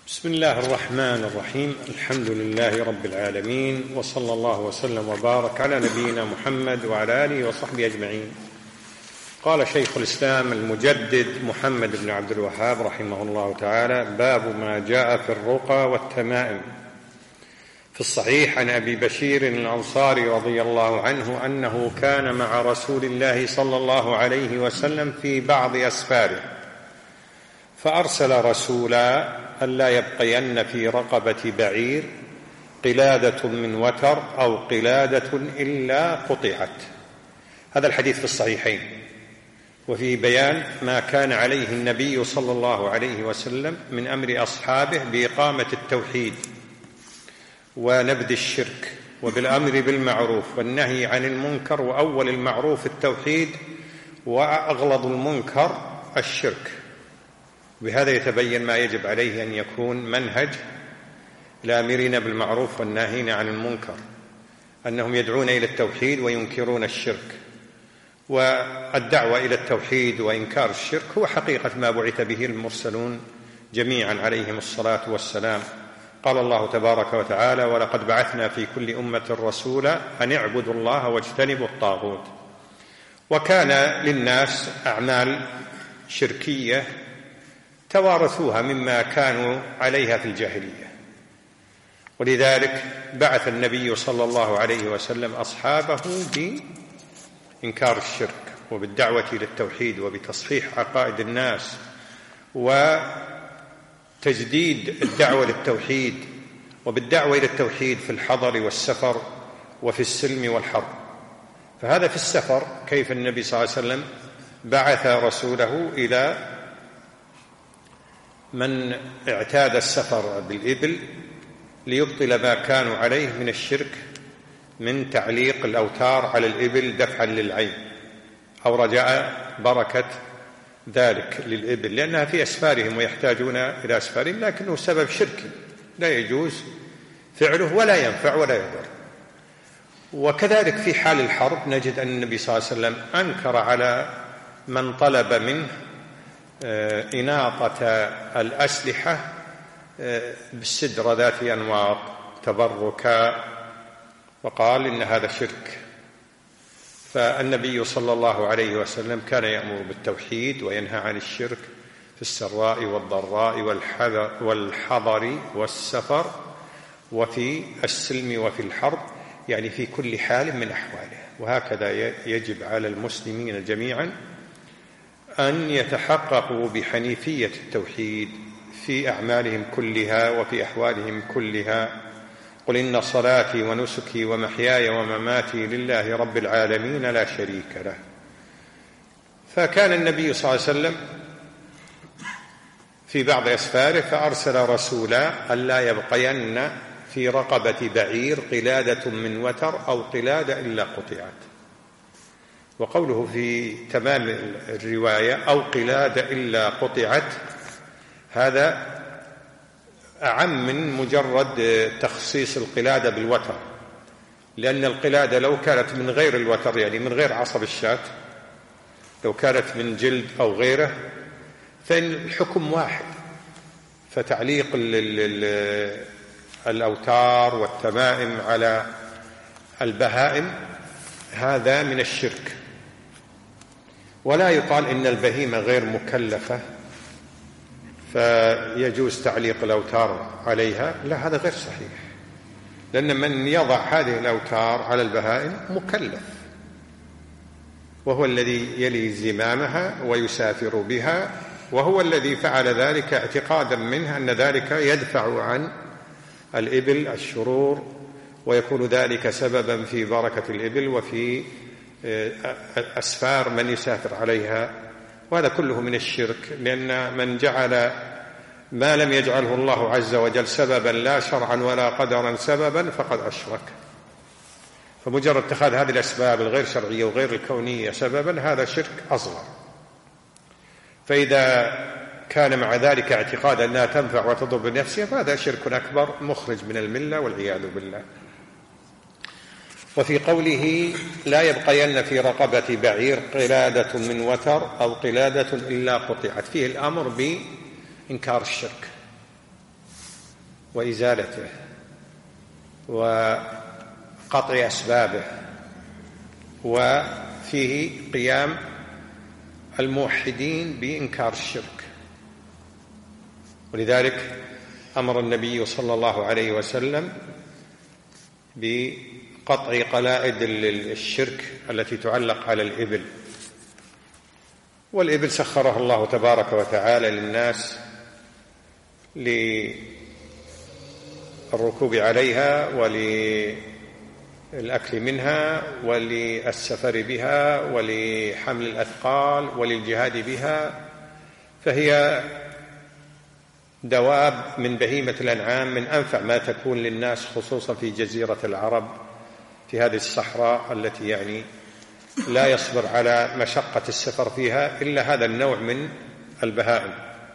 بسم الله الرحمن الرحيم. الحمد لله رب العالمين، وصلى الله وسلم وبارك على نبينا محمد وعلى آله وصحبه أجمعين. قال شيخ الإسلام المجدد محمد بن عبد الوهاب رحمه الله تعالى: باب ما جاء في الرقى والتمائم. في الصحيح عن أبي بشير الأنصاري رضي الله عنه أنه كان مع رسول الله صلى الله عليه وسلم في بعض أسفاره، فأرسل رسولا ألا يبقين في رقبة بعير قلادة من وتر أو قلادة إلا قطعت. هذا الحديث في الصحيحين، وفيه بيان ما كان عليه النبي صلى الله عليه وسلم من أمر أصحابه بإقامة التوحيد ونبذ الشرك، وبالأمر بالمعروف والنهي عن المنكر، وأول المعروف التوحيد وأغلظ المنكر الشرك. بهذا يتبين ما يجب عليه أن يكون منهج الآمرين بالمعروف والناهين عن المنكر، أنهم يدعون إلى التوحيد وينكرون الشرك، والدعوة إلى التوحيد وإنكار الشرك هو حقيقة ما بعث به المرسلون جميعا عليهم الصلاة والسلام. قال الله تبارك وتعالى: ولقد بعثنا في كل أمة رسولا أن اعبدوا الله واجتنبوا الطاغوت. وكان للناس أعمال شركية توارثوها مما كانوا عليها في الجاهلية، ولذلك بعث النبي صلى الله عليه وسلم أصحابه بإنكار الشرك وبالدعوة إلى التوحيد وبتصحيح عقائد الناس وتجديد الدعوة للتوحيد، وبالدعوة إلى التوحيد في الحضر والسفر وفي السلم والحرب. فهذا في السفر، كيف النبي صلى الله عليه وسلم بعث رسوله إلى من اعتاد السفر بالإبل ليبطل ما كانوا عليه من الشرك من تعليق الأوتار على الإبل دفعا للعين أو رجاء بركة ذلك للإبل، لأنها في أسفارهم ويحتاجون إلى أسفارهم، لكنه سبب شركي لا يجوز فعله ولا ينفع ولا يضر. وكذلك في حال الحرب نجد أن النبي صلى الله عليه وسلم أنكر على من طلب منه إناطة الأسلحة بالسدرة ذات أنواط تبركا، وقال إن هذا شرك. فالنبي صلى الله عليه وسلم كان يأمر بالتوحيد وينهى عن الشرك في السراء والضراء والحضر والسفر وفي السلم وفي الحرب، يعني في كل حال من أحواله. وهكذا يجب على المسلمين جميعا أن يتحققوا بحنيفية التوحيد في أعمالهم كلها وفي أحوالهم كلها. قل إن صلاتي ونسكي ومحياي ومماتي لله رب العالمين لا شريك له. فكان النبي صلى الله عليه وسلم في بعض أسفاره فأرسل رسولا ألا يبقين في رقبة بعير قلادة من وتر أو قلادة إلا قطعت. وقوله في تمام الرواية أو قلادة إلا قطعت هذا أعم من مجرد تخصيص القلادة بالوتر، لأن القلادة لو كانت من غير الوتر، يعني من غير عصب الشاة، لو كانت من جلد أو غيره فإن الحكم واحد. فتعليق الأوتار والتمائم على البهائم هذا من الشرك. ولا يقال إن البهيمة غير مكلفة فيجوز تعليق الأوتار عليها، لا، هذا غير صحيح، لأن من يضع هذه الأوتار على البهائم مكلف، وهو الذي يلي زمامها ويسافر بها، وهو الذي فعل ذلك اعتقادا منه أن ذلك يدفع عن الإبل الشرور، ويكون ذلك سببا في بركة الإبل وفي أسفار من يسافر عليها. وهذا كله من الشرك، لأن من جعل ما لم يجعله الله عز وجل سببا لا شرعا ولا قدرا سببا فقد أشرك. فمجرد اتخاذ هذه الأسباب الغير شرعية وغير الكونية سببا هذا شرك أصغر. فإذا كان مع ذلك اعتقاد أنها تنفع وتضر بنفسها فهذا شرك أكبر مخرج من الملة والعياذ بالله. وفي قوله لا يبقين في رقبة بعير قلادة من وتر أو قلادة إلا قطعت فيه الأمر بإنكار الشرك، وإزالته وقطع أسبابه، وفيه قيام الموحدين بإنكار الشرك. ولذلك أمر النبي صلى الله عليه وسلم بقطع قلائد الشرك التي تعلق على الإبل. والإبل سخرها الله تبارك وتعالى للناس للركوب عليها وللأكل منها وللسفر بها ولحمل الأثقال وللجهاد بها، فهي دواب من بهيمة الأنعام من أنفع ما تكون للناس، خصوصا في جزيرة العرب في هذه الصحراء التي يعني لا يصبر على مشقة السفر فيها إلا هذا النوع من البهائم.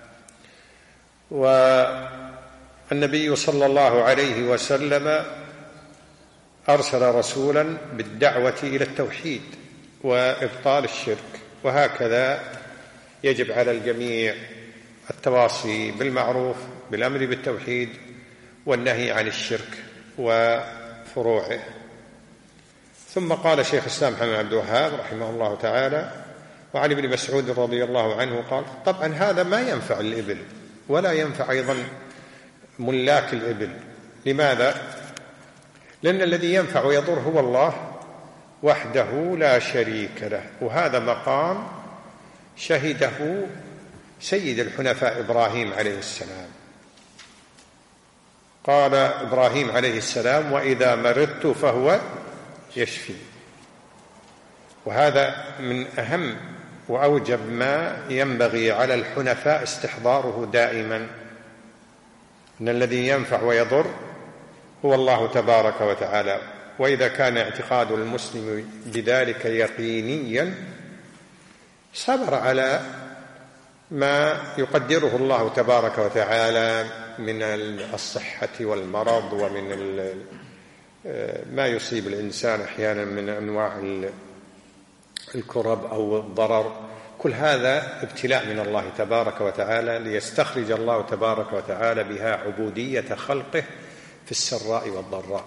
والنبي صلى الله عليه وسلم أرسل رسولا بالدعوة إلى التوحيد وإبطال الشرك، وهكذا يجب على الجميع التواصي بالمعروف بالأمر بالتوحيد والنهي عن الشرك وفروعه. ثم قال شيخ الإسلام محمد بن عبد الوهاب رحمه الله تعالى: وعن ابن مسعود رضي الله عنه قال: طبعا هذا ما ينفع الإبل ولا ينفع أيضا ملاك الإبل. لماذا؟ لأن الذي ينفع ويضر هو الله وحده لا شريك له، وهذا مقام شهده سيد الحنفاء إبراهيم عليه السلام. قال إبراهيم عليه السلام: وإذا مرضت فهو يشفي. وهذا من أهم وأوجب ما ينبغي على الحنفاء استحضاره دائما، أن الذي ينفع ويضر هو الله تبارك وتعالى. وإذا كان اعتقاد المسلم بذلك يقينيا صبر على ما يقدره الله تبارك وتعالى من الصحة والمرض ومن ما يصيب الإنسان أحيانا من أنواع الكرب أو الضرر. كل هذا ابتلاء من الله تبارك وتعالى ليستخرج الله تبارك وتعالى بها عبودية خلقه في السراء والضراء.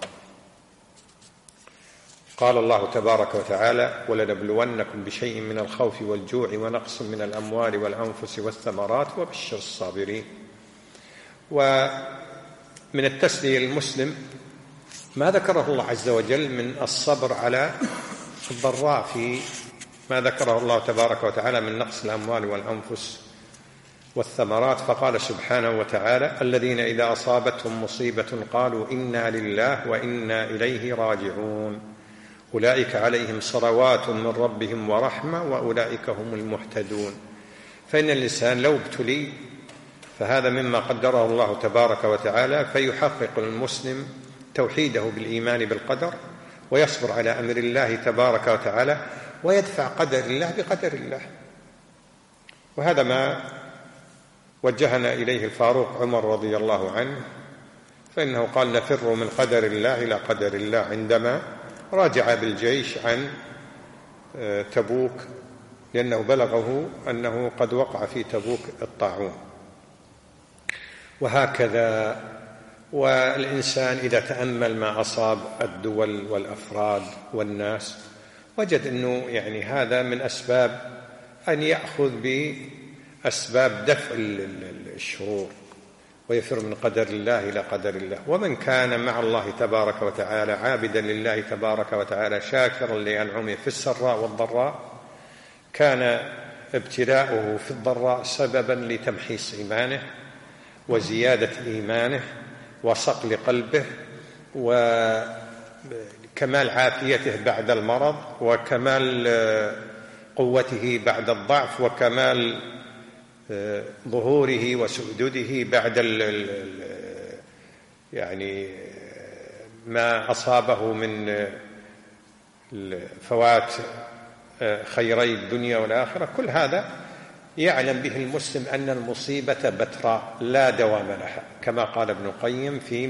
قال الله تبارك وتعالى: ولنبلونكم بشيء من الخوف والجوع ونقص من الأموال والأنفس والثمرات وبشر الصابرين. ومن التسلية للمسلم ما ذكره الله عز وجل من الصبر على الضراء، في ما ذكره الله تبارك وتعالى من نقص الأموال والأنفس والثمرات، فقال سبحانه وتعالى: الذين إذا أصابتهم مصيبة قالوا إنا لله وإنا إليه راجعون أولئك عليهم صلوات من ربهم ورحمة وأولئك هم المهتدون. فإن الإنسان لو ابتلي فهذا مما قدره الله تبارك وتعالى، فيحقق المسلم توحيده بالإيمان بالقدر ويصبر على أمر الله تبارك وتعالى ويدفع قدر الله بقدر الله. وهذا ما وجهنا إليه الفاروق عمر رضي الله عنه، فإنه قال: نفر من قدر الله إلى قدر الله، عندما راجع بالجيش عن تبوك، لأنه بلغه أنه قد وقع في تبوك الطاعون. وهكذا والإنسان إذا تأمل ما أصاب الدول والأفراد والناس وجد أنه يعني هذا من أسباب أن يأخذ بأسباب دفع الشرور ويفر من قدر الله إلى قدر الله. ومن كان مع الله تبارك وتعالى عابدا لله تبارك وتعالى شاكرا لأنعمه في السراء والضراء، كان ابتلاؤه في الضراء سببا لتمحيص إيمانه وزيادة إيمانه وصقل قلبه وكمال عافيته بعد المرض وكمال قوته بعد الضعف وكمال ظهوره وسؤدده بعد يعني ما أصابه من فوات خيري الدنيا والآخرة. كل هذا يعلم به المسلم أن المصيبة بتراء لا دوام لها، كما قال ابن القيم في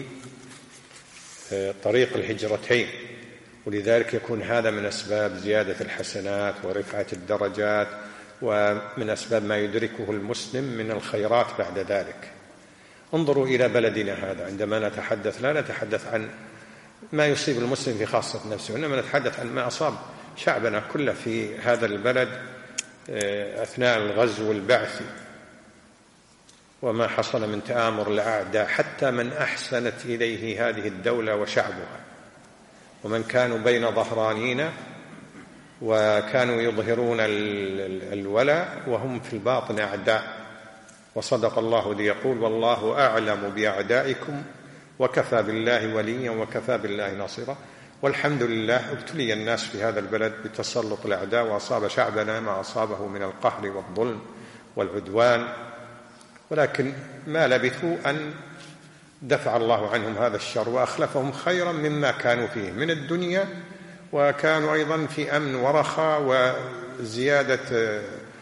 طريق الهجرتين. ولذلك يكون هذا من أسباب زيادة الحسنات ورفعة الدرجات، ومن أسباب ما يدركه المسلم من الخيرات بعد ذلك. انظروا إلى بلدنا هذا، عندما نتحدث لا نتحدث عن ما يصيب المسلم في خاصة نفسه، إنما نتحدث عن ما أصاب شعبنا كله في هذا البلد أثناء الغزو البعثي، وما حصل من تآمر الأعداء حتى من أحسنت إليه هذه الدولة وشعبها، ومن كانوا بين ظهرانينا وكانوا يظهرون الولاء وهم في الباطن أعداء. وصدق الله ليقول: والله أعلم بأعدائكم وكفى بالله وليا وكفى بالله ناصرا. والحمد لله ابتلي الناس في هذا البلد بتسلط الأعداء، وأصاب شعبنا ما أصابه من القهر والظلم والعدوان، ولكن ما لبثوا أن دفع الله عنهم هذا الشر وأخلفهم خيرا مما كانوا فيه من الدنيا، وكانوا أيضا في أمن ورخاء وزيادة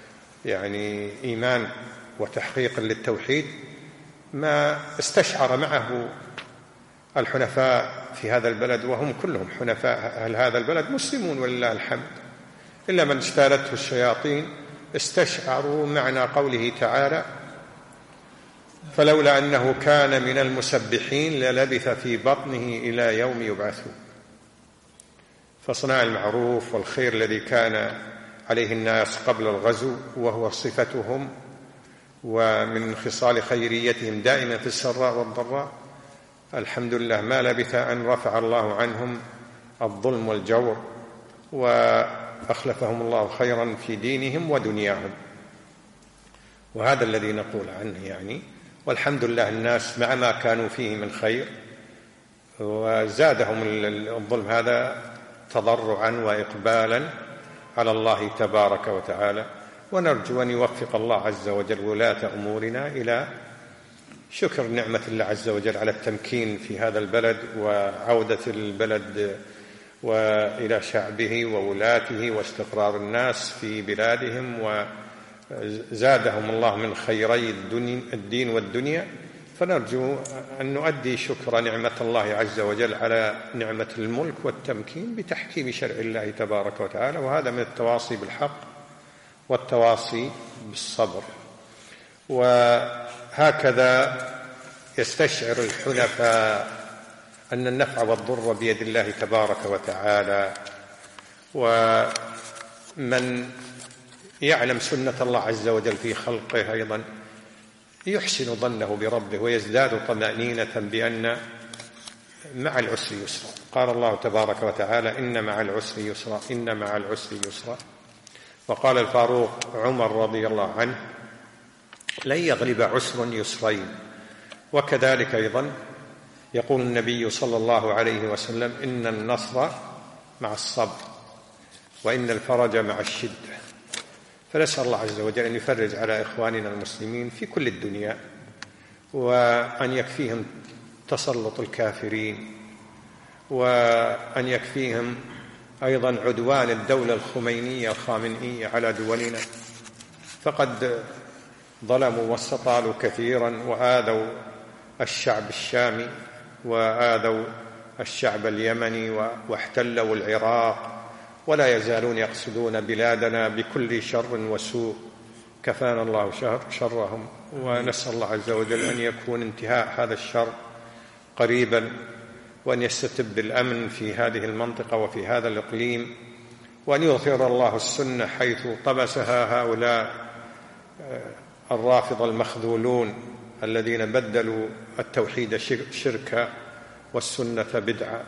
إيمان وتحقيق للتوحيد، ما استشعر معه الحنفاء في هذا البلد، وهم كلهم حنفاء. أهل هذا البلد مسلمون ولله الحمد، إلا من اجتالته الشياطين استشعروا معنى قوله تعالى: فلولا أنه كان من المسبحين للبث في بطنه إلى يوم يبعثون. فصناع المعروف والخير الذي كان عليه الناس قبل الغزو، وهو صفتهم ومن خصال خيريتهم دائما في السراء والضراء، الحمد لله ما لبث أن رفع الله عنهم الظلم والجور، وأخلفهم الله خيرا في دينهم ودنياهم. وهذا الذي نقول عنه والحمد لله الناس مع ما كانوا فيه من خير، وزادهم الظلم هذا تضرعا وإقبالا على الله تبارك وتعالى. ونرجو أن يوفق الله عز وجل ولاة أمورنا إلى شكر نعمة الله عز وجل على التمكين في هذا البلد وعودة البلد وإلى شعبه وولاته واستقرار الناس في بلادهم، وزادهم الله من خيري الدين والدنيا. فنرجو أن نؤدي شكر نعمة الله عز وجل على نعمة الملك والتمكين بتحكيم شرع الله تبارك وتعالى، وهذا من التواصي بالحق والتواصي بالصبر. وهكذا يستشعر الحنفاء أن النفع والضر بيد الله تبارك وتعالى. ومن يعلم سنة الله عز وجل في خلقه أيضا يحسن ظنه بربه ويزداد طمأنينة بأن مع العسر يسرا. قال الله تبارك وتعالى: إن مع العسر يسرا، إن مع العسر يسرا. وقال الفاروق عمر رضي الله عنه: لن يغلب عسر يسرين. وكذلك أيضا يقول النبي صلى الله عليه وسلم: إن النصر مع الصبر وإن الفرج مع الشدة. فنسأل الله عز وجل أن يفرج على إخواننا المسلمين في كل الدنيا، وأن يكفيهم تسلط الكافرين، وأن يكفيهم أيضا عدوان الدولة الخمينية الخامنئية على دولنا، فقد ظلموا واستطالوا كثيرا وآذوا الشعب الشامي وآذوا الشعب اليمني واحتلوا العراق، ولا يزالون يقصدون بلادنا بكل شر وسوء. كفانا الله شرهم، ونسأل الله عز وجل أن يكون انتهاء هذا الشر قريبا، وأن يستتب الأمن في هذه المنطقة وفي هذا الإقليم، وأن يظهر الله السنة حيث طمسها هؤلاء الرافضة المخذولون الذين بدلوا التوحيد شركا والسنة بدعا.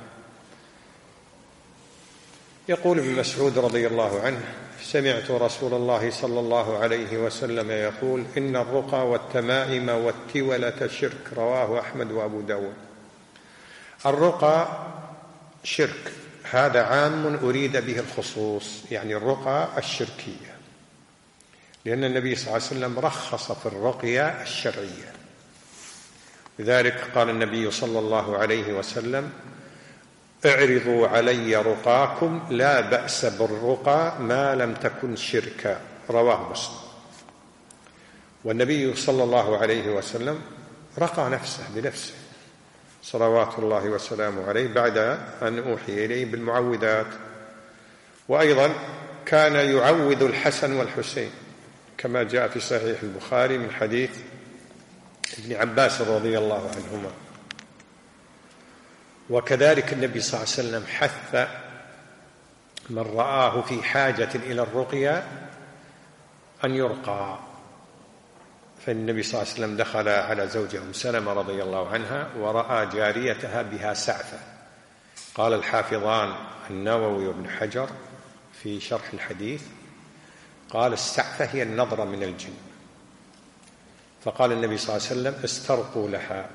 يقول ابن مسعود رضي الله عنه: سمعت رسول الله صلى الله عليه وسلم يقول: إن الرقى والتمائم والتولة شرك. رواه أحمد وأبو داود. الرقى شرك، هذا عام أريد به الخصوص، الرقى الشركية، لأن النبي صلى الله عليه وسلم رخص في الرقية الشرعية. لذلك قال النبي صلى الله عليه وسلم: اعرضوا علي رقاكم لا بأس بالرقى ما لم تكن شركا. رواه مسلم. والنبي صلى الله عليه وسلم رقى نفسه بنفسه صلوات الله وسلامه عليه بعد أن أوحي إليه بالمعوذات، وأيضا كان يعوذ الحسن والحسين كما جاء في صحيح البخاري من حديث ابن عباس رضي الله عنهما. وكذلك النبي صلى الله عليه وسلم حث من رآه في حاجة إلى الرقية أن يرقى. فالنبي صلى الله عليه وسلم دخل على زوجه أم سلمة رضي الله عنها ورأى جاريتها بها سعفة. قال الحافظان النووي وابن حجر في شرح الحديث، قال السعفة هي النظرة من الجن. فقال النبي صلى الله عليه وسلم استرقوا لها.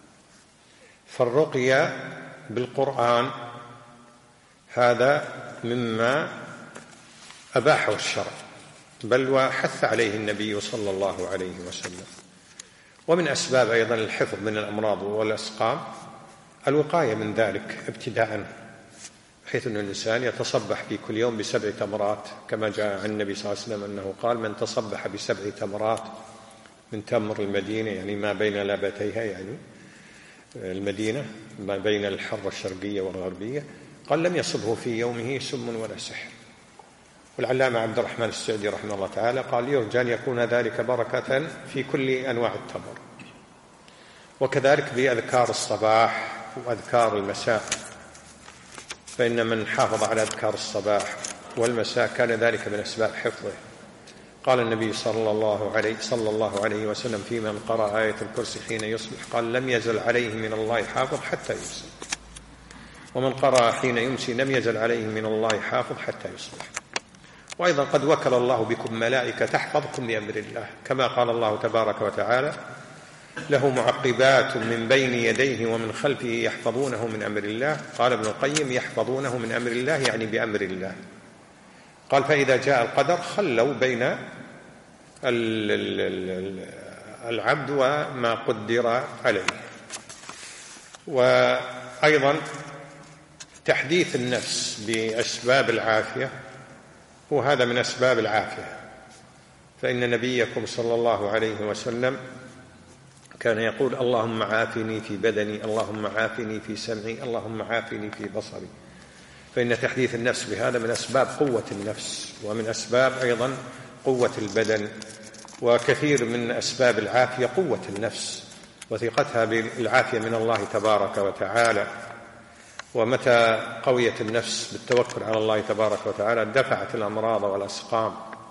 فالرقية بالقرآن هذا مما أباحه الشرع، بل وحث عليه النبي صلى الله عليه وسلم. ومن أسباب أيضا الحفظ من الأمراض والأسقام الوقاية من ذلك ابتداء، بحيث أن الإنسان يتصبح في كل يوم ب7 تمرات، كما جاء عن النبي صلى الله عليه وسلم أنه قال من تصبح ب7 تمرات من تمر المدينة، يعني ما بين لابتيها، يعني المدينة ما بين الحرة الشرقية والغربية، قال لم يصبه في يومه سم ولا سحر. والعلامة عبد الرحمن السعدي رحمه الله تعالى قال يرجى أن يكون ذلك بركة في كل أنواع التمر. وكذلك بأذكار الصباح وأذكار المساء، فإن من حافظ على أذكار الصباح والمساء كان ذلك من أسباب حفظه. قال النبي صلى الله عليه وسلم في من قرأ آية الكرسي حين يصبح قال لم يزل عليه من الله حافظ حتى يمسي، ومن قرأ حين يمسي لم يزل عليه من الله حافظ حتى يصبح. وأيضا قد وكل الله بكم ملائكة تحفظكم بأمر الله، كما قال الله تبارك وتعالى له معقبات من بين يديه ومن خلفه يحفظونه من أمر الله. قال ابن القيم يحفظونه من أمر الله يعني بأمر الله. قال فإذا جاء القدر خلوا بين العبد وما قدر عليه. وأيضا تحديث النفس بأسباب العافية، وهذا من أسباب العافية، فإن نبيكم صلى الله عليه وسلم كان يقول اللهم عافني في بدني، اللهم عافني في سمعي، اللهم عافني في بصري. فإن تحديث النفس بهذا من أسباب قوة النفس، ومن أسباب أيضا قوة البدن. وكثير من أسباب العافية قوة النفس وثقتها بالعافية من الله تبارك وتعالى. ومتى قويت النفس بالتوكل على الله تبارك وتعالى دفعت الأمراض والأسقام.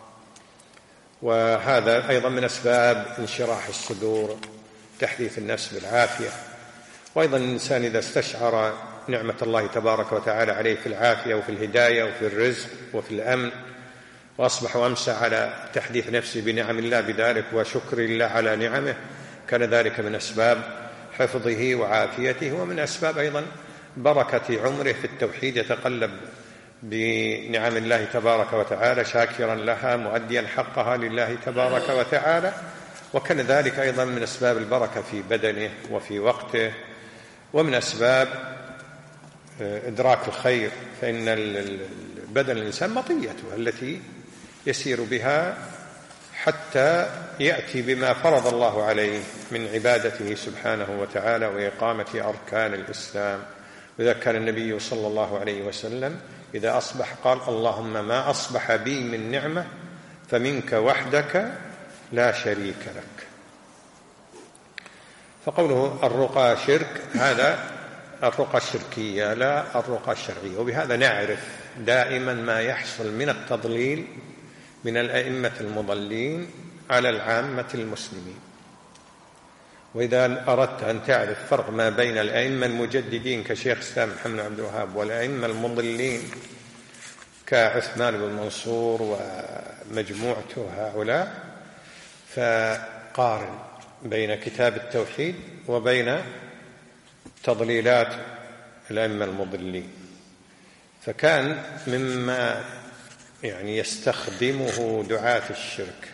وهذا أيضا من أسباب انشراح الصدور، تحديث النفس بالعافية. وأيضا الإنسان إذا استشعر نعمة الله تبارك وتعالى عليه في العافية وفي الهداية وفي الرزق وفي الأمن، وأصبح وأمسى على تحديث نفسه بنعم الله بذلك وشكر الله على نعمه، كان ذلك من أسباب حفظه وعافيته، ومن أسباب أيضا بركة عمره في التوحيد، يتقلب بنعم الله تبارك وتعالى شاكرا لها مؤديا حقها لله تبارك وتعالى. وكان ذلك أيضا من أسباب البركة في بدنه وفي وقته، ومن أسباب إدراك الخير، فإن بدن الإنسان مطيته التي يسير بها حتى يأتي بما فرض الله عليه من عبادته سبحانه وتعالى وإقامة أركان الإسلام. وإذا كان النبي صلى الله عليه وسلم إذا أصبح قال اللهم ما أصبح بي من نعمة فمنك وحدك لا شريك لك. فقوله الرقى شرك، هذا الرقى الشركية لا الرقى الشرعية. وبهذا نعرف دائما ما يحصل من التضليل من الأئمة المضلين على العامة المسلمين. وإذا أردت أن تعرف فرق ما بين الأئمة المجددين كشيخ الإسلام محمد بن عبد الوهاب والأئمة المضلين كعثمان بن منصور ومجموعته هؤلاء، فقارن بين كتاب التوحيد وبين تضليلات الأئمة المضلين. فكان مما يستخدمه دعاة الشرك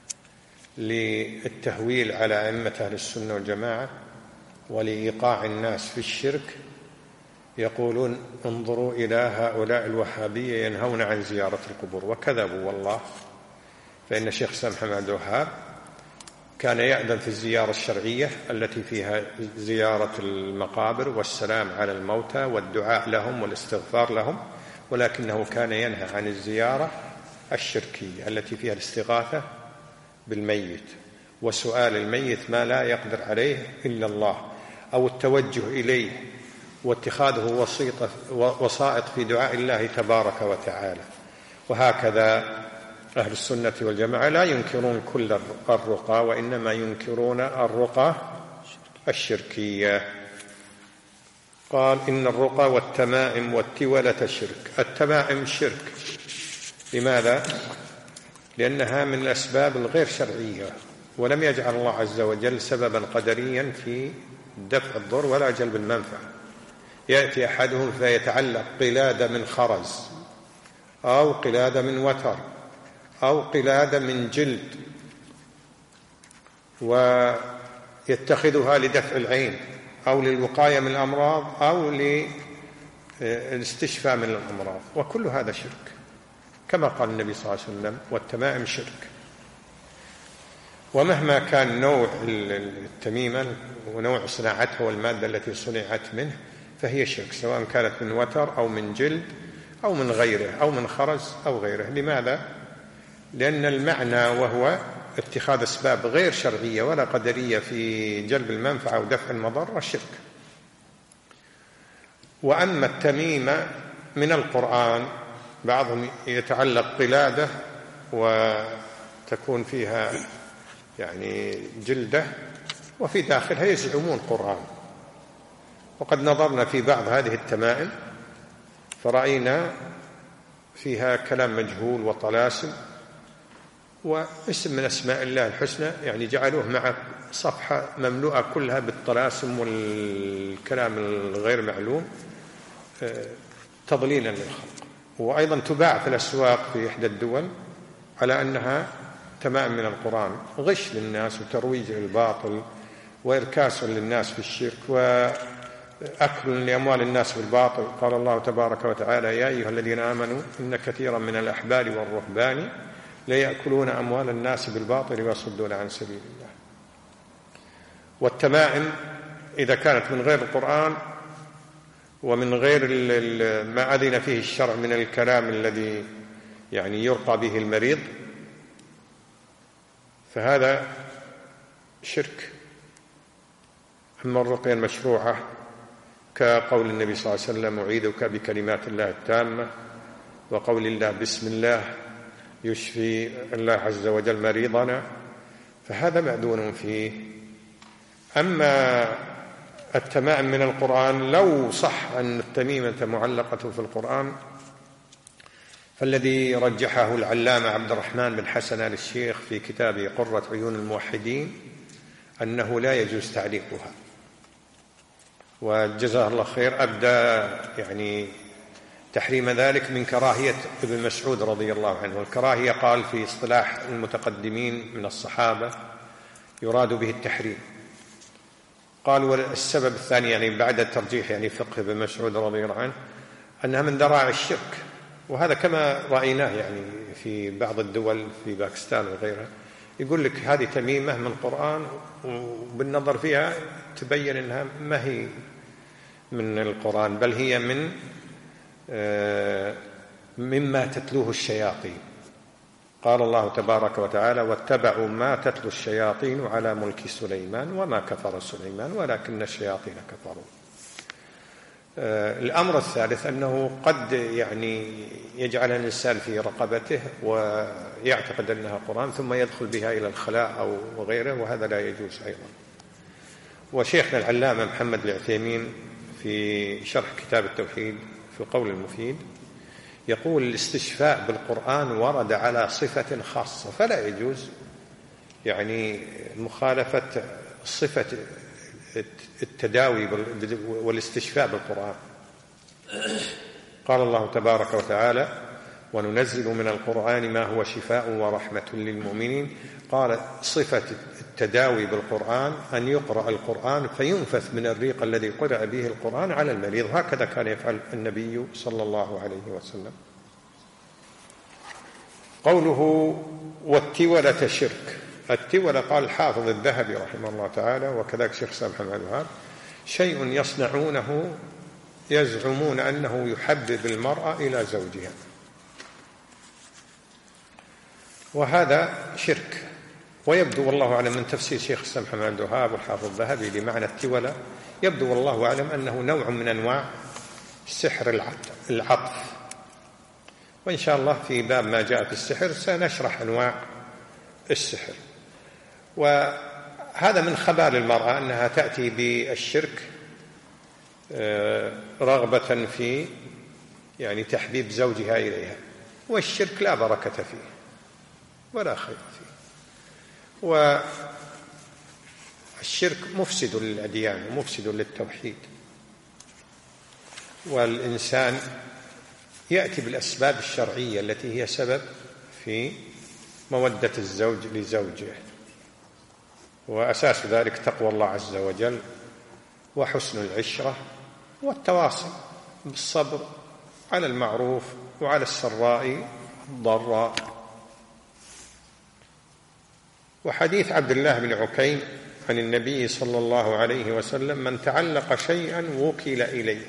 للتهويل على أئمة أهل السنة والجماعة ولإيقاع الناس في الشرك، يقولون انظروا إلى هؤلاء الوهابية ينهون عن زيارة القبور، وكذبوا والله. فإن الشيخ الإسلام محمد بن عبد الوهاب كان يأذن في الزيارة الشرعية التي فيها زيارة المقابر والسلام على الموتى والدعاء لهم والاستغفار لهم، ولكنه كان ينهى عن الزيارة الشركية التي فيها الاستغاثة بالميت. وسؤال الميت ما لا يقدر عليه إلا الله، أو التوجه إليه واتخاذه وسائط في دعاء الله تبارك وتعالى. وهكذا أهل السنة والجماعة لا ينكرون كل الرقى، وإنما ينكرون الرقى الشركية. قال: إن الرقى والتمائم والتولة شرك. التمائم شرك. لماذا؟ لأنها من الأسباب الغير شرعية، ولم يجعل الله عز وجل سببا قدريا في دفع الضر ولا جلب المنفعة. يأتي أحدهم فيتعلق قلادة من خرز، أو قلادة من وتر، أو قلادة من جلد، ويتخذها لدفع العين أو للوقاية من الأمراض أو للاستشفاء من الأمراض، وكل هذا شرك، كما قال النبي صلى الله عليه وسلم: والتمائم شرك. ومهما كان نوع التميمة ونوع صناعتها والمادة التي صنعت منه فهي شرك، سواء كانت من وتر أو من جلد أو من غيره أو من خرز أو غيره. لماذا؟ لأن المعنى وهو اتخاذ أسباب غير شرعية ولا قدرية في جلب المنفعة ودفع المضرة شرك. وأما التميمة من القرآن، بعضهم يتعلق قلادة وتكون فيها يعني جلدة وفي داخلها يزعمون قرآن، وقد نظرنا في بعض هذه التمائم فرأينا فيها كلام مجهول وطلاسم واسم من أسماء الله الحسنى، يعني جعلوه مع صفحة مملوءة كلها بالطلاسم والكلام الغير معلوم تضليلا للخلق. وأيضا تباع في الأسواق في إحدى الدول على أنها تمائم من القرآن، غش للناس وترويج للباطل وإركاس للناس في الشرك وأكل لأموال الناس بالباطل. قال الله تبارك وتعالى: يا أيها الذين آمنوا إن كثيرا من الأحبار والرهبان ليأكلون أموال الناس بالباطل ويصدون عن سبيل الله. والتمائم إذا كانت من غير القرآن ومن غير ما أذن فيه الشرع من الكلام الذي يعني يرقى به المريض فهذا شرك. أما الرقية المشروعة كقول النبي صلى الله عليه وسلم: أعيذك بكلمات الله التامة، وقول الله: بسم الله يشفي الله عز وجل مريضنا، فهذا مأذون فيه. أما التمائم من القرآن لو صح أن التميمة معلقة في القرآن فالذي رجحه العلامة عبد الرحمن بن حسن آل الشيخ في كتابه قرة عيون الموحدين أنه لا يجوز تعليقها، وجزاه الله خير أبدى يعني تحريم ذلك من كراهية ابن مسعود رضي الله عنه. والكراهية قال في اصطلاح المتقدمين من الصحابة يراد به التحريم. قال: والسبب الثاني يعني بعد الترجيح يعني فقه ابن مسعود رضي الله عنه أنها من ذرائع الشرك، وهذا كما رأيناه يعني في بعض الدول في باكستان وغيرها، يقول لك هذه تميمة من القرآن وبالنظر فيها تبين أنها ما هي من القرآن بل هي مما تتلوه الشياطين. قال الله تبارك وتعالى: واتبعوا ما تتلو الشياطين على ملك سليمان وما كفر سليمان ولكن الشياطين كفروا. الأمر الثالث أنه قد يعني يجعل الإنسان في رقبته ويعتقد أنها قرآن ثم يدخل بها إلى الخلاء أو غيره، وهذا لا يجوز أيضا. وشيخنا العلامة محمد العثيمين في شرح كتاب التوحيد في القول المفيد يقول: الاستشفاء بالقرآن ورد على صفة خاصة، فلا يجوز يعني مخالفة صفة التداوي والاستشفاء بالقرآن. قال الله تبارك وتعالى: وننزل من القرآن ما هو شفاء ورحمة للمؤمنين. قال: صفة التداوي بالقرآن أن يقرأ القرآن فينفث من الريق الذي قرأ به القرآن على المريض، هكذا كان يفعل النبي صلى الله عليه وسلم. قوله: والتولة شرك. التولة قال الحافظ الذهبي رحمه الله تعالى وكذلك شيخ سامح محمد الوهاب: شيء يصنعونه يزعمون أنه يحبب المرأة إلى زوجها، وهذا شرك. ويبدو والله أعلم من تفسير شيخ الإسلام محمد بن عبد الوهاب والحافظ الذهبي لمعنى التولى، يبدو والله أعلم أنه نوع من أنواع سحر العطف. وإن شاء الله في باب ما جاء في السحر سنشرح أنواع السحر. وهذا من خبال المرأة أنها تأتي بالشرك رغبة في يعني تحبيب زوجها إليها، والشرك لا بركة فيه ولا خير فيه، والشرك مفسد للأديان ومفسد للتوحيد. والإنسان يأتي بالأسباب الشرعية التي هي سبب في مودة الزوج لزوجه، وأساس ذلك تقوى الله عز وجل وحسن العشرة والتواصي بالصبر على المعروف وعلى السراء الضراء. وحديث عبد الله بن عكيم عن النبي صلى الله عليه وسلم: من تعلق شيئا وكل إليه.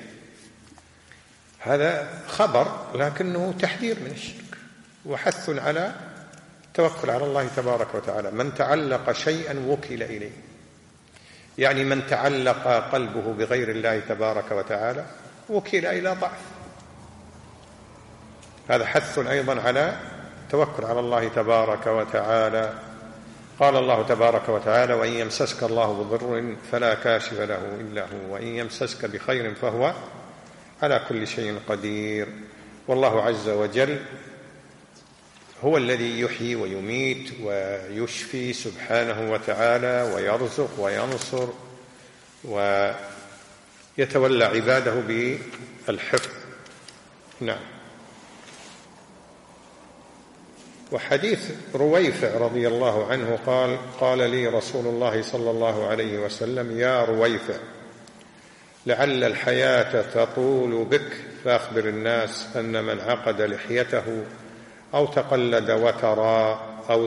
هذا خبر لكنه تحذير من الشرك وحث على التوكل على الله تبارك وتعالى. من تعلق شيئا وكل إليه، يعني من تعلق قلبه بغير الله تبارك وتعالى وكل إلى ضعف. هذا حث أيضا على التوكل على الله تبارك وتعالى. قال الله تبارك وتعالى: وإن يمسسك الله بضر فلا كاشف له إلا هو، وإن يمسسك بخير فهو على كل شيء قدير. والله عز وجل هو الذي يحيي ويميت ويشفي سبحانه وتعالى، ويرزق وينصر ويتولى عباده بالحفظ. نعم. وحديث رويفع رضي الله عنه قال لي رسول الله صلى الله عليه وسلم: يا رويفع، لعل الحياة تطول بك، فأخبر الناس أن من عقد لحيته أو تقلد وترى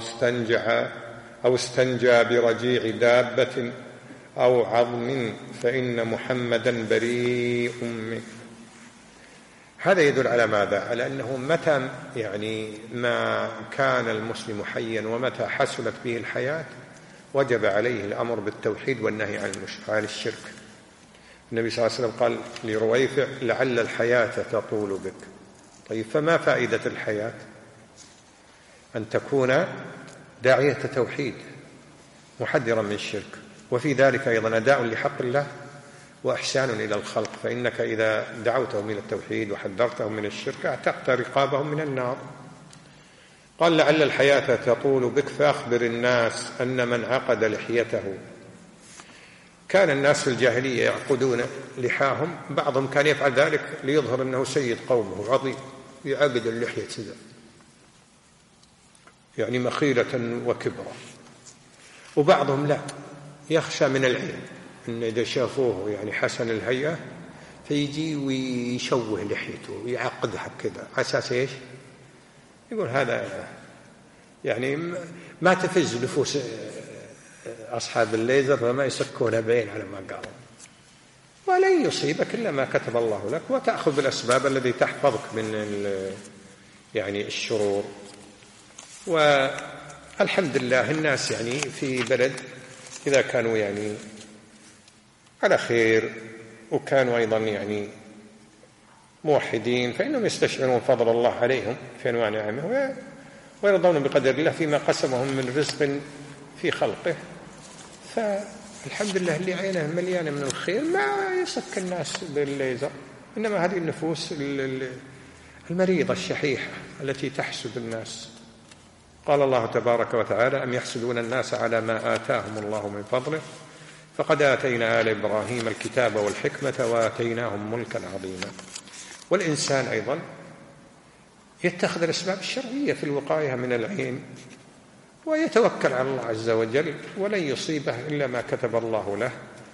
أو استنجى برجيع دابة أو عظم فإن محمدا بريء منه. هذا يدل على ماذا؟ على أنه متى ما كان المسلم حيا ومتى حصلت به الحياة وجب عليه الأمر بالتوحيد والنهي عن الشرك. النبي صلى الله عليه وسلم قال لرويفع: لعل الحياة تطول بك. طيب، فما فائدة الحياة؟ أن تكون داعية توحيد محذرا من الشرك، وفي ذلك أيضا أداء لحق الله وإحسان إلى الخلق، فإنك إذا دعوتهم إلى التوحيد وحذرتهم من الشرك أعتقت رقابهم من النار. قال: لعل الحياة تطول بك، فأخبر الناس أن من عقد لحيته. كان الناس في الجاهلية يعقدون لحاهم، بعضهم كان يفعل ذلك ليظهر أنه سيد قومه عظيم، يعقد اللحية كذا يعني مخيلة وكبرا. وبعضهم لا، يخشى من العين، إن إذا شافوه يعني حسن الهيئة فيجي ويشوه لحيته ويعقدها كذا على أساس إيش؟ يقول هذا يعني ما تفز نفوس أصحاب الليزر فما يسكون بعين على ما قالوا. ولن يصيبك إلا ما كتب الله لك، وتأخذ بالأسباب التي تحفظك من يعني الشرور. والحمد لله الناس يعني في بلد إذا كانوا يعني على خير وكانوا أيضا يعني موحدين فإنهم يستشعرون فضل الله عليهم في أنواع نعمه ويرضون بقدر الله فيما قسمهم من رزق في خلقه. فالحمد لله اللي عينه مليانة من الخير ما يصك الناس بالليزر، إنما هذه النفوس المريضة الشحيحة التي تحسد الناس. قال الله تبارك وتعالى: أم يحسدون الناس على ما آتاهم الله من فضله فقد آتينا آل إبراهيم الكتاب والحكمة وآتيناهم ملكا عظيما. والإنسان أيضا يتخذ الأسباب الشرعية في الوقاية من العين ويتوكل على الله عز وجل، ولن يصيبه إلا ما كتب الله له.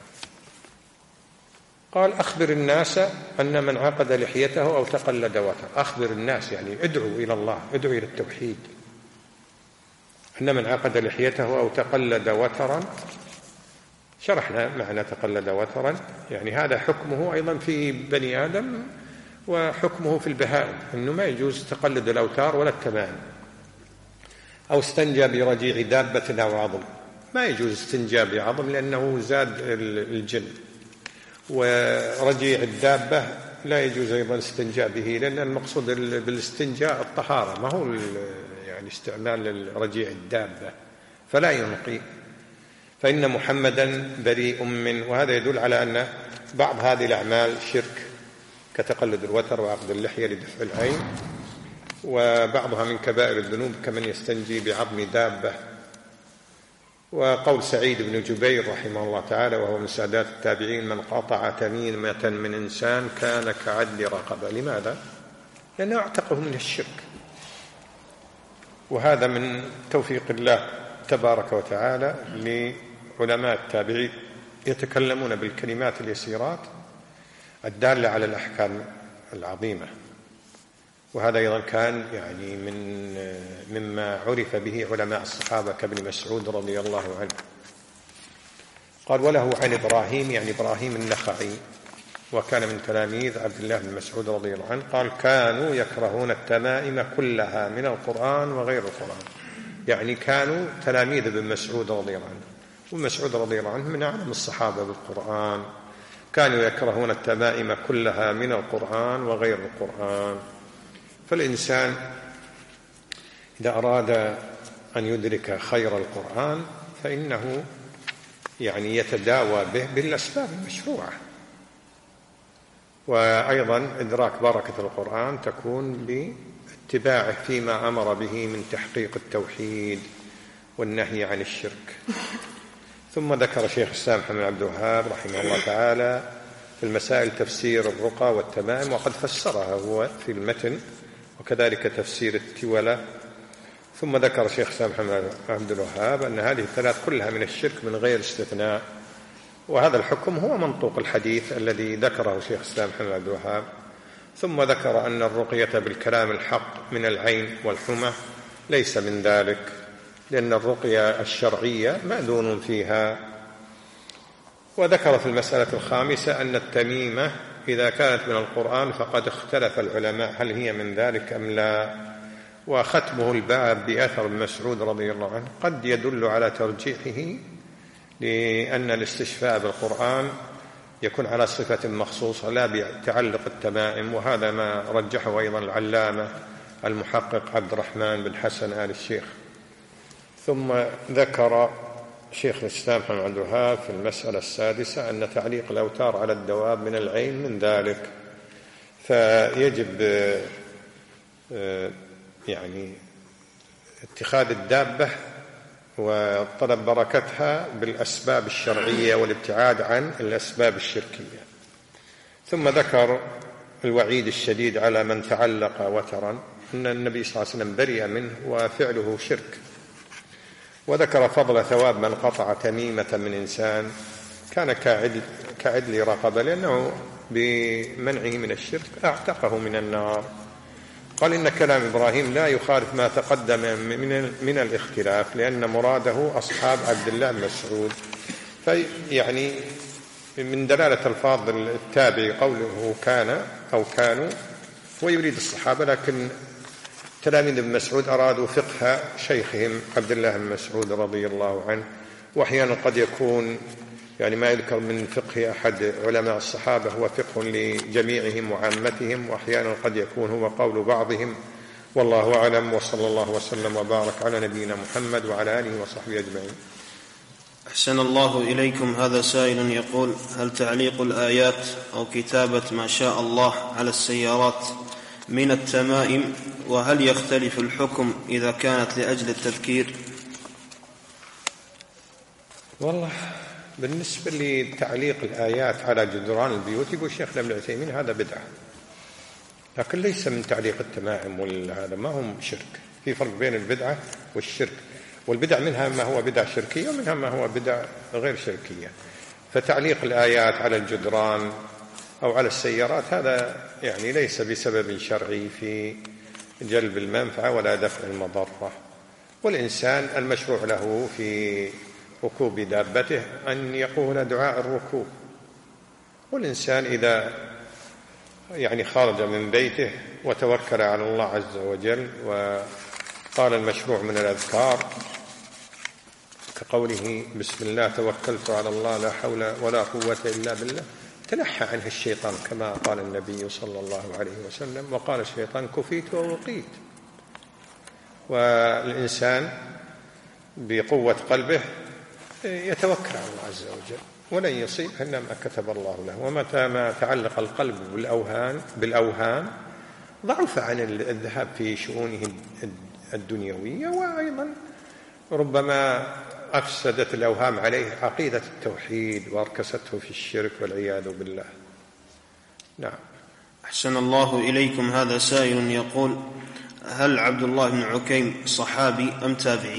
قال: أخبر الناس أن من عقد لحيته أو تقلد وتر. أخبر الناس يعني ادعوا إلى الله، ادعوا إلى التوحيد. أن من عقد لحيته أو تقلد وترا، شرحنا معنى تقلد وترا، يعني هذا حكمه أيضا في بني آدم وحكمه في البهائم، أنه ما يجوز تقلد الأوتار ولا التمائم. أو استنجى برجيع دابة أو عظم، ما يجوز استنجاء بعظم لأنه زاد الجن، ورجيع الدابة لا يجوز أيضا الاستنجاء به، لأن المقصود بالاستنجاء الطهارة، ما هو يعني استعمال رجيع الدابة، فلا ينقي. فإن محمدا بريء منه. وهذا يدل على أن بعض هذه الأعمال شرك، كتقلد الوتر وعقد اللحية لدفع العين، وبعضها من كبائر الذنوب كمن يستنجي بعظم دابة. وقول سعيد بن جبير رحمه الله تعالى وهو من سادات التابعين: من قطع تميمة من إنسان كان كعدل رقبة. لماذا؟ لأنه اعتقه من الشرك. وهذا من توفيق الله تبارك وتعالى لعلماء التابعين يتكلمون بالكلمات اليسيرات الدالة على الأحكام العظيمة. وهذا أيضا كان يعني مما عرف به علماء الصحابة كابن مسعود رضي الله عنه. قال: وله عن إبراهيم، يعني إبراهيم النخعي، وكان من تلاميذ عبد الله بن مسعود رضي الله عنه، قال: كانوا يكرهون التمائم كلها من القرآن وغير القرآن. يعني كانوا تلاميذ ابن مسعود رضي الله عنه، ومسعود رضي الله عنه من أعلم الصحابة بالقرآن. كانوا يكرهون التمائم كلها من القرآن وغير القرآن. فالإنسان إذا أراد أن يدرك خير القرآن فإنه يعني يتداوى به بالأسباب المشروعة. وأيضا إدراك بركة القرآن تكون باتباعه فيما أمر به من تحقيق التوحيد والنهي عن الشرك. ثم ذكر شيخ الإسلام محمد بن عبد الوهاب رحمه الله تعالى في المسائل تفسير الرقى والتمائم، وقد فسرها هو في المتن، وكذلك تفسير التولى. ثم ذكر شيخ الإسلام محمد بن عبد الوهاب أن هذه الثلاث كلها من الشرك من غير استثناء، وهذا الحكم هو منطوق الحديث الذي ذكره شيخ الإسلام محمد بن عبد الوهاب. ثم ذكر أن الرقية بالكلام الحق من العين والحمى ليس من ذلك، لأن الرقية الشرعية مأذون فيها. وذكر في المسألة الخامسة أن التميمة إذا كانت من القرآن فقد اختلف العلماء هل هي من ذلك أم لا. وختمه الباب بأثر ابن مسعود رضي الله عنه قد يدل على ترجيحه، لأن الاستشفاء بالقرآن يكون على صفة مخصوصة لا بتعلق التمائم، وهذا ما رجحه أيضا العلامة المحقق عبد الرحمن بن حسن آل الشيخ. ثم ذكر شيخ الإسلام محمد بن عبد الوهاب في المسألة السادسة أن تعليق الأوتار على الدواب من العين من ذلك، فيجب يعني اتخاذ الدابة وطلب بركتها بالأسباب الشرعية والابتعاد عن الأسباب الشركية. ثم ذكر الوعيد الشديد على من تعلق وترا، أن النبي صلى الله عليه وسلم برئ منه وفعله شرك. وذكر فضل ثواب من قطع تميمة من إنسان كان كعدل رقبة، لأنه بمنعه من الشرك أعتقه من النار. قال: إن كلام إبراهيم لا يخالف ما تقدم من الاختلاف، لأن مراده أصحاب عبد الله بن مسعود. فيعني من دلالة الفاظ التابعي قوله كان أو كانوا ويريد الصحابة، لكن تلاميذ ابن مسعود أرادوا فقه شيخهم عبد الله بن مسعود رضي الله عنه. وأحيانا قد يكون يعني ما يذكر من فقه أحد علماء الصحابة هو فقه لجميعهم وعامتهم، وأحيانا قد يكون هو قول بعضهم، والله أعلم. وصلى الله وسلم وبارك على نبينا محمد وعلى آله وصحبه أجمعين. أحسن الله إليكم. هذا سائل يقول: هل تعليق الآيات أو كتابة ما شاء الله على السيارات من التمائم؟ وهل يختلف الحكم إذا كانت لأجل التذكير؟ والله بالنسبة لتعليق الآيات على جدران البيوت يقول شيخنا ابن عثيمين هذا بدعة، لكن ليس من تعليق التمائم، وهذا ما هم شرك. في فرق بين البدعة والشرك، والبدع منها ما هو بدع شركية ومنها ما هو بدع غير شركية. فتعليق الآيات على الجدران أو على السيارات هذا يعني ليس بسبب شرعي في جلب المنفعة ولا دفع المضرة. والإنسان المشروع له في ركوب دابته أن يقول دعاء الركوب. والإنسان إذا يعني خرج من بيته وتوكل على الله عز وجل قال المشروع من الأذكار كقوله بسم الله توكلت على الله لا حول ولا قوة إلا بالله، تنحى عنه الشيطان كما قال النبي صلى الله عليه وسلم، وقال الشيطان كفيت ووقيت. والإنسان بقوة قلبه يتوكل على الله عز وجل ولن يصيب إلا ما كتب الله له. ومتى ما تعلق القلب بالأوهام ضعف عن الذهاب في شؤونه الدنيوية، وأيضا ربما أفسدت الأوهام عليه عقيدة التوحيد وأركسته في الشرك والعياذ بالله. نعم. أحسن الله إليكم. هذا سائل يقول: هل عبد الله بن عكيم صحابي أم تابعي؟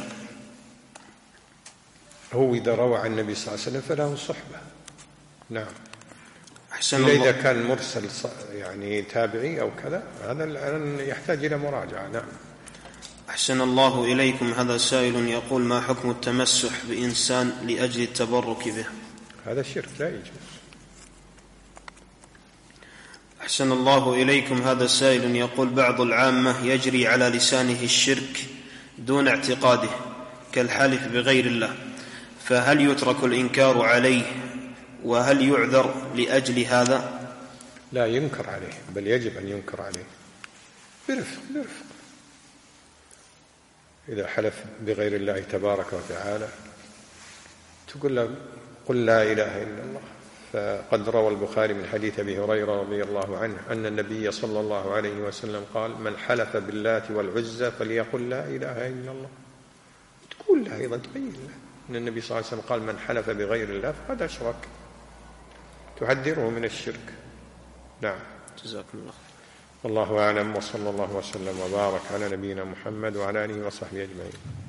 هو إذا روى عن النبي صلى الله عليه وسلم فله صحبة. نعم. أحسن الله. إذا كان مرسل يعني تابعي أو كذا هذا يحتاج إلى مراجعة. نعم. أحسن الله إليكم. هذا سائل يقول: ما حكم التمسح بإنسان لأجل التبرك به؟ هذا الشرك لا يجوز. أحسن الله إليكم. هذا سائل يقول: بعض العامة يجري على لسانه الشرك دون اعتقاده كالحلف بغير الله، فهل يترك الإنكار عليه وهل يعذر لأجل هذا؟ لا ينكر عليه، بل يجب أن ينكر عليه برفق. إذا حلف بغير الله تبارك وتعالى تقول له قل لا إله إلا الله. فقد روى البخاري من حديث أبي هريرة رضي الله عنه أن النبي صلى الله عليه وسلم قال: من حلف باللات والعزى فليقل لا إله إلا الله. تقول له أيضا تبين له أن النبي صلى الله عليه وسلم قال: من حلف بغير الله فقد أشرك، تحذره من الشرك. نعم. جزاكم الله. والله أعلم، وصلى الله وسلم وبارك على نبينا محمد وعلى آله وصحبه أجمعين.